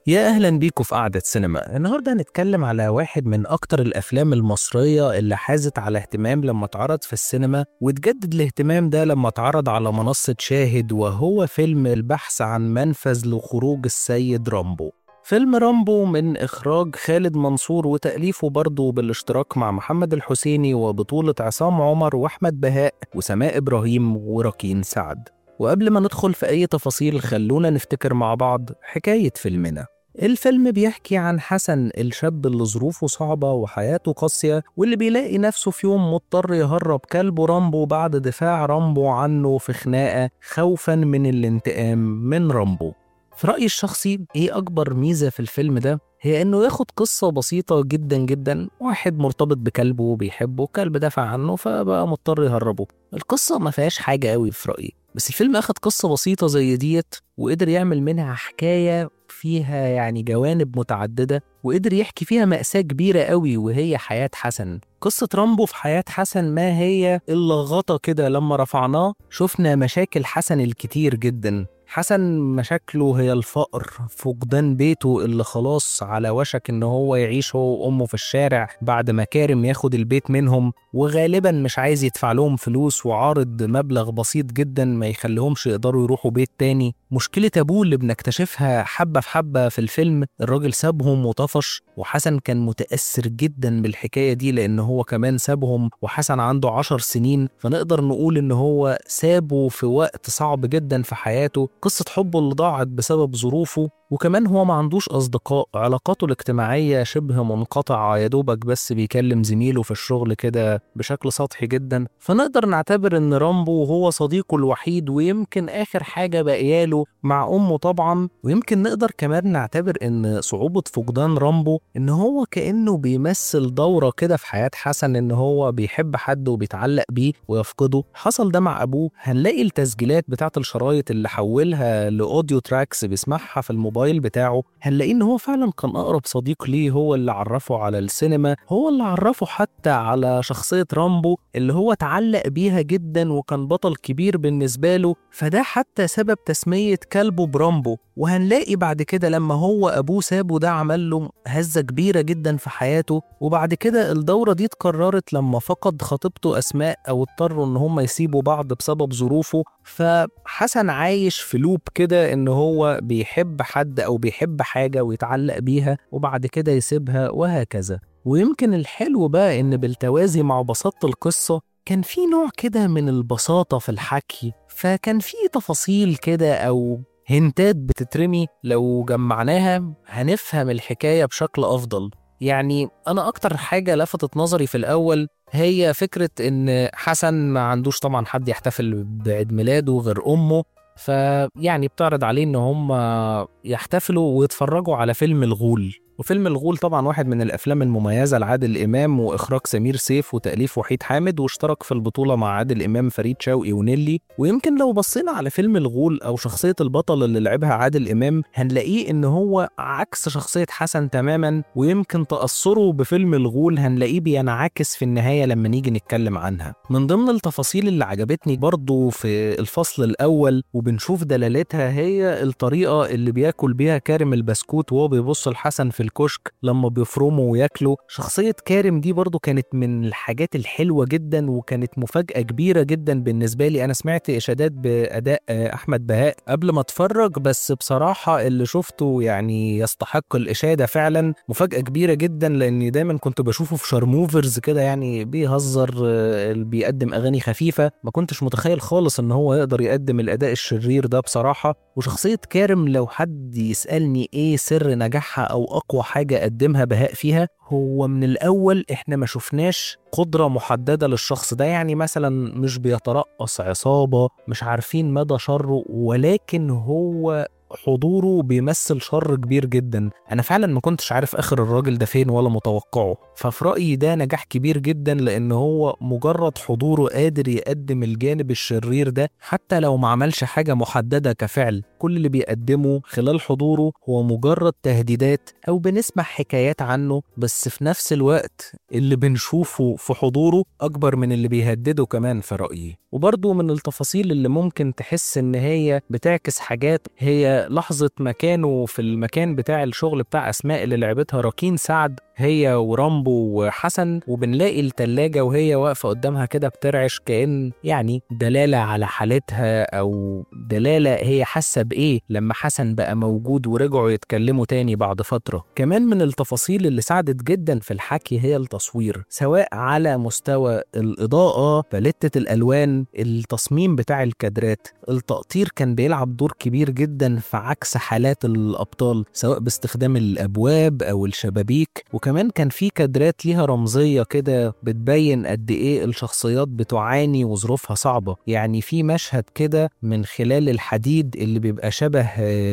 يا أهلا بيكم في قعدة سينما. النهاردة هنتكلم على واحد من أكتر الأفلام المصرية اللي حازت على اهتمام لما اتعرض في السينما، وتجدد الاهتمام ده لما اتعرض على منصة شاهد، وهو فيلم البحث عن منفذ لخروج السيد رامبو. فيلم رامبو من إخراج خالد منصور وتأليفه برضه بالاشتراك مع محمد الحسيني، وبطولة عصام عمر وأحمد بهاء وسماء إبراهيم وركين سعد. وقبل ما ندخل في أي تفاصيل خلونا نفتكر مع بعض حكاية فيلمنا. الفيلم بيحكي عن حسن، الشاب اللي ظروفه صعبة وحياته قاسية، واللي بيلاقي نفسه في يوم مضطر يهرب كلبه رامبو بعد دفاع رامبو عنه في خناقة خوفا من الانتقام من رامبو. في رأيي الشخصي ايه أكبر ميزة في الفيلم ده؟ هي إنه ياخد قصة بسيطة جدا جدا، واحد مرتبط بكلبه وبيحبه، كلب دافع عنه فبقى مضطر يهربه. القصة ما فيهاش حاجة قوي في رأيي، بس الفيلم أخد قصة بسيطة زي ديت وقدر يعمل منها حكاية فيها يعني جوانب متعددة، وقدر يحكي فيها مأساة كبيرة قوي وهي حياة حسن. قصة رامبو في حياة حسن ما هي إلا غطا كده، لما رفعناه شفنا مشاكل حسن الكتير جدا. حسن مشاكله هي الفقر، فقدان بيته اللي خلاص على وشك ان هو يعيش هو وامه في الشارع بعد ما كارم ياخد البيت منهم، وغالبا مش عايز يدفع لهم فلوس وعارض مبلغ بسيط جدا ما يخليهمش يقدروا يروحوا بيت تاني. مشكلة ابوه اللي بنكتشفها حبة في حبة في الفيلم، الراجل سابهم وطفش، وحسن كان متأثر جدا بالحكاية دي لان هو كمان سابهم وحسن عنده 10 سنين، فنقدر نقول ان هو سابه في وقت صعب جدا في حياته. قصة حبه اللي ضاعت بسبب ظروفه، وكمان هو ما عندوش أصدقاء، علاقاته الاجتماعية شبه منقطعة، يا دوبك بس بيكلم زميله في الشغل كده بشكل سطحي جدا. فنقدر نعتبر إن رامبو هو صديقه الوحيد، ويمكن آخر حاجة بقياله مع أمه طبعا. ويمكن نقدر كمان نعتبر إن صعوبة فقدان رامبو إن هو كأنه بيمثل دورة كده في حياة حسن، إن هو بيحب حد وبيتعلق بيه ويفقده. حصل ده مع أبوه، هنلاقي التسجيلات بتاعت الشرايط اللي حولها لأوديو تراكس بيسمعها في الموبايل بتاعه، هنلاقيه ان هو فعلا كان اقرب صديق ليه، هو اللي عرفه على السينما، هو اللي عرفه حتى على شخصية رامبو اللي هو اتعلق بيها جدا وكان بطل كبير بالنسبة له، فده حتى سبب تسمية كلبه برامبو. وهنلاقي بعد كده لما هو ابوه سابه ده عمل له هزة كبيرة جدا في حياته، وبعد كده الدورة دي اتكررت لما فقد خطيبته اسماء او اضطروا ان هم يسيبوا بعض بسبب ظروفه. فحسن عايش في لوب كده، ان هو بيحب حد او بيحب حاجة ويتعلق بيها وبعد كده يسيبها وهكذا. ويمكن الحلو بقى ان بالتوازي مع بساطة القصة كان في نوع كده من البساطة في الحكي، فكان في تفاصيل كده او هنتات بتترمي لو جمعناها هنفهم الحكاية بشكل افضل. يعني انا اكتر حاجة لفتت نظري في الاول هي فكرة ان حسن ما عندوش طبعا حد يحتفل بعيد ميلاده غير امه، فيعني بتعرض عليه ان هم يحتفلوا ويتفرجوا على فيلم الغول. وفيلم الغول طبعا واحد من الافلام المميزه لعادل امام، واخراج سمير سيف وتاليف وحيد حامد، واشترك في البطوله مع عادل امام فريد شوقي ونيلي. ويمكن لو بصينا على فيلم الغول او شخصيه البطل اللي لعبها عادل امام هنلاقيه ان هو عكس شخصيه حسن تماما، ويمكن تاثره بفيلم الغول هنلاقيه بينعكس في النهايه لما نيجي نتكلم عنها. من ضمن التفاصيل اللي عجبتني برضو في الفصل الاول وبنشوف دلالتها هي الطريقه اللي بياكل بيها كارم البسكوت وهو بيبص لحسن في الكشك لما بيفرموا وياكلوا. شخصية كارم دي برضو كانت من الحاجات الحلوة جدا، وكانت مفاجأة كبيرة جدا بالنسبة لي. أنا سمعت إشادات بأداء أحمد بهاء قبل ما أتفرج، بس بصراحة اللي شفته يعني يستحق الإشادة فعلا. مفاجأة كبيرة جدا لأني دايما كنت بشوفه في شارموفرز كده، يعني بيهزر، بيقدم أغاني خفيفة، ما كنتش متخيل خالص إن هو يقدر يقدم الأداء الشرير ده بصراحة. وشخصية كارم لو حد يسألني إيه سر نجاحها أو أقوى حاجة قدمها بهاء فيها، هو من الأول إحنا ما شفناش قدرة محددة للشخص ده، يعني مثلا مش بيترأس عصابة، مش عارفين مدى شره، ولكن هو حضوره بيمثل شر كبير جدا. انا فعلا ما كنتش عارف اخر الراجل ده فين ولا متوقعه، ففي رأيي ده نجاح كبير جدا لان هو مجرد حضوره قادر يقدم الجانب الشرير ده حتى لو ما عملش حاجة محددة كفعل. كل اللي بيقدمه خلال حضوره هو مجرد تهديدات أو بنسمع حكايات عنه، بس في نفس الوقت اللي بنشوفه في حضوره أكبر من اللي بيهدده كمان في رأيي. وبرضه من التفاصيل اللي ممكن تحس إن هي بتعكس حاجات هي لحظة مكانه في المكان بتاع الشغل بتاع أسماء اللي لعبتها راكين سعد هي ورامبو وحسن، وبنلاقي التلاجة وهي واقفة قدامها كده بترعش، كأن يعني دلالة على حالتها أو دلالة هي حاسة بإيه لما حسن بقى موجود ورجعوا يتكلموا تاني بعد فترة. كمان من التفاصيل اللي ساعدت جدا في الحكي هي التصوير، سواء على مستوى الإضاءة، باليتة الألوان، التصميم بتاع الكادرات. التقطير كان بيلعب دور كبير جدا في عكس حالات الأبطال، سواء باستخدام الأبواب أو الشبابيك. وكمان كان في كادرات ليها رمزية كده بتبين قد إيه الشخصيات بتعاني وظروفها صعبة. يعني في مشهد كده من خلال الحديد اللي بيبقى شبه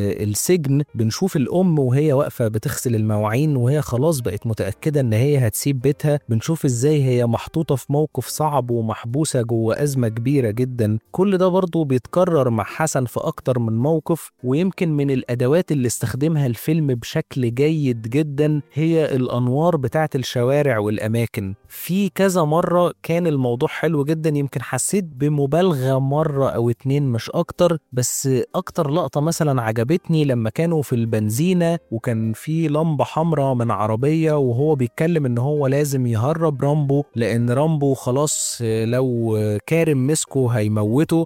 السجن، بنشوف الأم وهي واقفة بتغسل المواعين وهي خلاص بقت متأكدة إن هي هتسيب بيتها. بنشوف إزاي هي محطوطة في موقف صعب ومحبوسة جوه أزمة كبيرة جدا. كل ده برضو بيتكرر مع حسن في أكتر من موقف. ويمكن من الأدوات اللي استخدمها الفيلم بشكل جيد جدا هي الأنوار بتاعت الشوارع والأماكن. في كذا مرة كان الموضوع حلو جدا، يمكن حسيت بمبالغة مرة أو اتنين مش أكتر، بس أكتر لقطة مثلا عجبتني لما كانوا في البنزينة وكان في لمبة حمراء من عربية وهو بيتكلم إن هو لازم يهرب رامبو لأن رامبو خلاص لو كارم مسكه هيموته.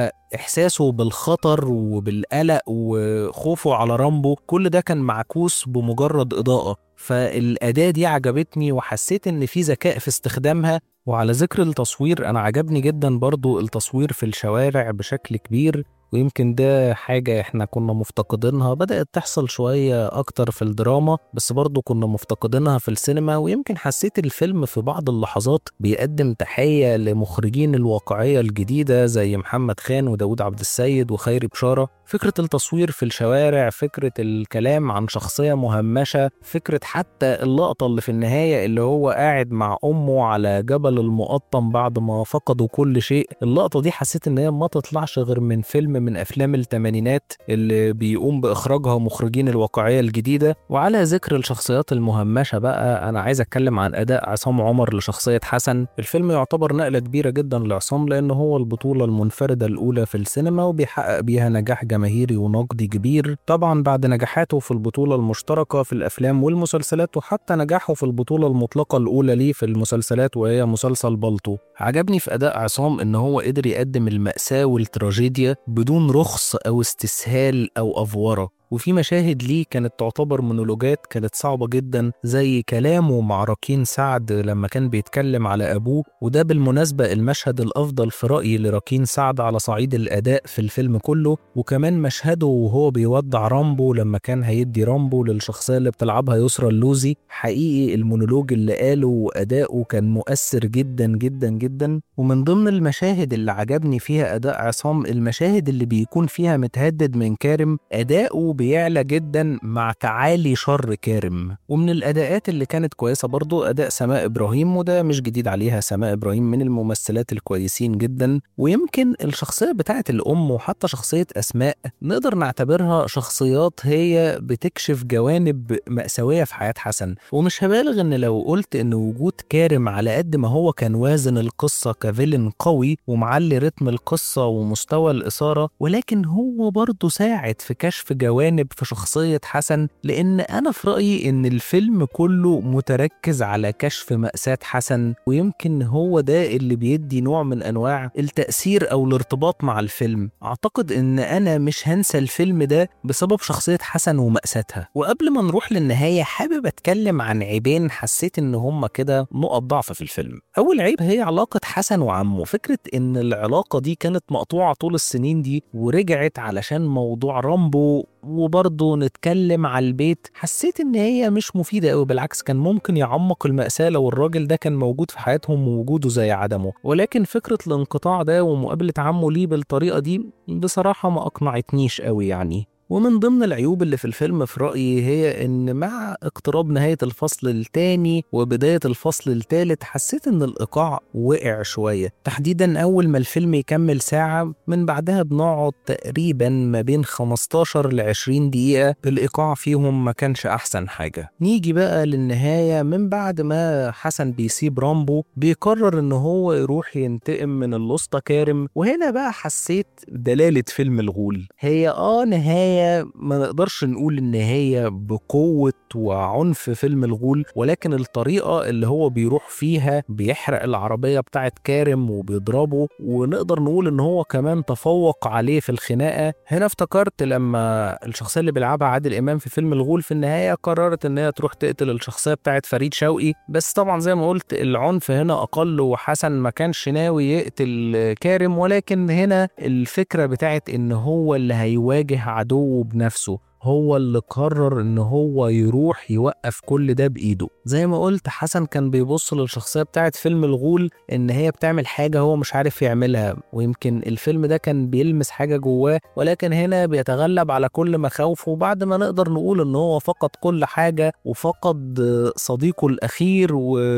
إحساسه بالخطر وبالقلق وخوفه على رامبو كل ده كان معكوس بمجرد إضاءة. فالأداة دي عجبتني وحسيت إن في ذكاء في استخدامها. وعلى ذكر التصوير، أنا عجبني جدا برضو التصوير في الشوارع بشكل كبير، ويمكن ده حاجة احنا كنا مفتقدينها، بدأت تحصل شوية أكتر في الدراما بس برضو كنا مفتقدينها في السينما. ويمكن حسيت الفيلم في بعض اللحظات بيقدم تحية لمخرجين الواقعية الجديدة زي محمد خان وداود عبد السيد وخيري بشارة. فكرة التصوير في الشوارع، فكرة الكلام عن شخصية مهمشة، فكرة حتى اللقطة اللي في النهاية اللي هو قاعد مع أمه على جبل المقطم بعد ما فقدوا كل شيء. اللقطة دي حسيت إن هي ما تطلعش غير من فيلم من أفلام الثمانينات اللي بيقوم بإخراجها مخرجين الواقعية الجديدة. وعلى ذكر الشخصيات المهمشة بقى، أنا عايز أتكلم عن أداء عصام عمر لشخصية حسن. الفيلم يعتبر نقلة كبيرة جدا لعصام لأنه هو البطولة المنفردة الأولى في السينما وبيحقق بيها نجاح جماهيري ونقدي كبير، طبعا بعد نجاحاته في البطولة المشتركة في الأفلام والمسلسلات وحتى نجاحه في البطولة المطلقة الأولى ليه في المسلسلات وهي مسلسل بالطو. عجبني في أداء عصام إن هو قدر يقدم المأساة والتراجيديا بدون رخص أو استسهال أو أفورة. وفي مشاهد ليه كانت تعتبر مونولوجات كانت صعبة جدا، زي كلامه مع راكين سعد لما كان بيتكلم على أبوه، وده بالمناسبة المشهد الأفضل في رأيي لراكين سعد على صعيد الأداء في الفيلم كله. وكمان مشهده وهو بيودع رامبو لما كان هيدي رامبو للشخصية اللي بتلعبها يسرى اللوزي. حقيقي المونولوج اللي قاله وأداؤه كان مؤثر جدا جدا جدا. ومن ضمن المشاهد اللي عجبني فيها أداء عصام المشاهد اللي بيكون فيها متهدد من كارم، أداؤه بيعلى جدا مع تعالي شر كارم. ومن الأداءات اللي كانت كويسة برضو أداء سماء إبراهيم، وده مش جديد عليها، سماء إبراهيم من الممثلات الكويسين جدا. ويمكن الشخصية بتاعت الأم وحتى شخصية أسماء نقدر نعتبرها شخصيات هي بتكشف جوانب مأساوية في حياة حسن. ومش هبالغ إن لو قلت إن وجود كارم على قد ما هو كان وازن القصة كفيلن قوي ومعلي رتم القصة ومستوى الإثارة، ولكن هو برضو ساعد في كشف جوانب في شخصية حسن. لأن أنا في رأيي إن الفيلم كله متركز على كشف مأساة حسن، ويمكن هو ده اللي بيدي نوع من أنواع التأثير أو الارتباط مع الفيلم. أعتقد إن أنا مش هنسى الفيلم ده بسبب شخصية حسن ومأساتها. وقبل ما نروح للنهاية حابب أتكلم عن عيبين حسيت إن هما كده نقط ضعف في الفيلم. أول عيب هي علاقة حسن وعمه، فكرة إن العلاقة دي كانت مقطوعة طول السنين دي ورجعت علشان موضوع رامبو. وبرضه نتكلم على البيت، حسيت ان هي مش مفيدة قوي، بالعكس كان ممكن يعمق المأساة لو الراجل ده كان موجود في حياتهم ووجوده زي عدمه. ولكن فكرة الانقطاع ده ومقابلة عمه ليه بالطريقة دي بصراحة ما اقنعتنيش قوي يعني. ومن ضمن العيوب اللي في الفيلم في رأيي هي إن مع اقتراب نهاية الفصل الثاني وبداية الفصل الثالث حسيت إن الإيقاع وقع شوية، تحديدا أول ما الفيلم يكمل ساعة من بعدها بنقعد تقريبا ما بين 15 ل 20 دقيقة الإيقاع فيهم ما كانش أحسن حاجة. نيجي بقى للنهاية، من بعد ما حسن بيسيب رامبو بيقرر إن هو يروح ينتقم من الأسطى كارم، وهنا بقى حسيت دلالة فيلم الغول. هي نهاية ما نقدرش نقول إن هي بقوة وعنف فيلم الغول، ولكن الطريقة اللي هو بيروح فيها بيحرق العربية بتاعت كارم وبيضربه، ونقدر نقول إن هو كمان تفوق عليه في الخناقة. هنا افتكرت لما الشخصية اللي بيلعبها عادل إمام في فيلم الغول في النهاية قررت إن هي تروح تقتل الشخصية بتاعت فريد شوقي، بس طبعا زي ما قلت العنف هنا أقل، وحسن ما كانش ناوي يقتل كارم، ولكن هنا الفكرة بتاعت إن هو اللي هيواجه عدوه بنفسه، هو اللي قرر ان هو يروح يوقف كل ده بايده. زي ما قلت حسن كان بيبص للشخصية بتاعت فيلم الغول ان هي بتعمل حاجة هو مش عارف يعملها، ويمكن الفيلم ده كان بيلمس حاجة جواه، ولكن هنا بيتغلب على كل مخاوفه بعد ما نقدر نقول ان هو فقد كل حاجة وفقد صديقه الاخير،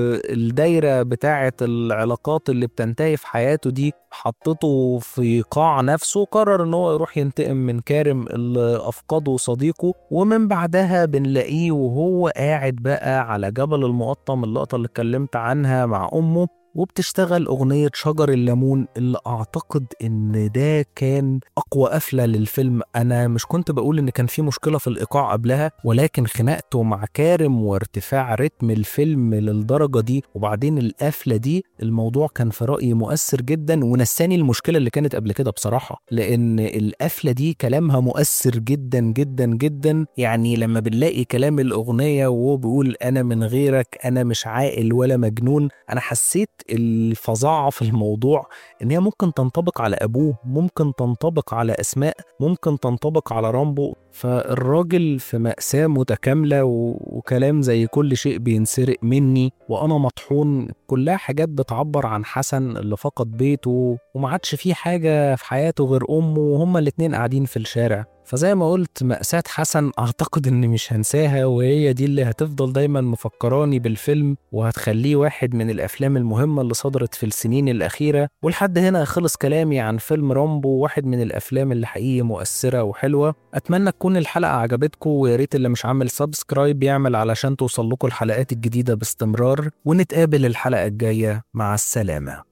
والدايرة بتاعت العلاقات اللي بتنتهي في حياته دي حطته في قاع نفسه. قرر ان هو يروح ينتقم من كارم اللي افقده صديقه، ومن بعدها بنلاقيه وهو قاعد بقى على جبل المقطم، اللقطة اللي اتكلمت عنها مع امه، وبتشتغل أغنية شجر الليمون اللي أعتقد إن ده كان أقوى قفلة للفيلم. أنا مش كنت بقول إن كان في مشكلة في الإيقاع قبلها، ولكن خناقته مع كارم وارتفاع رتم الفيلم للدرجة دي وبعدين القفلة دي، الموضوع كان في رأيي مؤثر جدا ونساني المشكلة اللي كانت قبل كده بصراحة، لأن القفلة دي كلامها مؤثر جدا جدا جدا. يعني لما بنلاقي كلام الأغنية وهو بيقول أنا من غيرك أنا مش عاقل ولا مجنون، أنا حسيت الفظاعة في الموضوع ان هي ممكن تنطبق على ابوه، ممكن تنطبق على اسماء، ممكن تنطبق على رامبو. فالراجل في مأساة متكاملة وكلام زي كل شيء بينسرق مني وانا مطحون، كلها حاجات بتعبر عن حسن اللي فقد بيته وما عادش فيه حاجة في حياته غير امه، وهما الاتنين قاعدين في الشارع. فزي ما قلت مأساة حسن أعتقد إني مش هنساها، وهي دي اللي هتفضل دايما مفكراني بالفيلم وهتخليه واحد من الأفلام المهمة اللي صدرت في السنين الأخيرة. ولحد هنا خلص كلامي عن فيلم رامبو، واحد من الأفلام اللي حقيقي مؤثرة وحلوة. أتمنى تكون الحلقة عجبتكم، وياريت اللي مش عامل سبسكرايب يعمل علشان توصل لكم الحلقات الجديدة باستمرار، ونتقابل الحلقة الجاية. مع السلامة.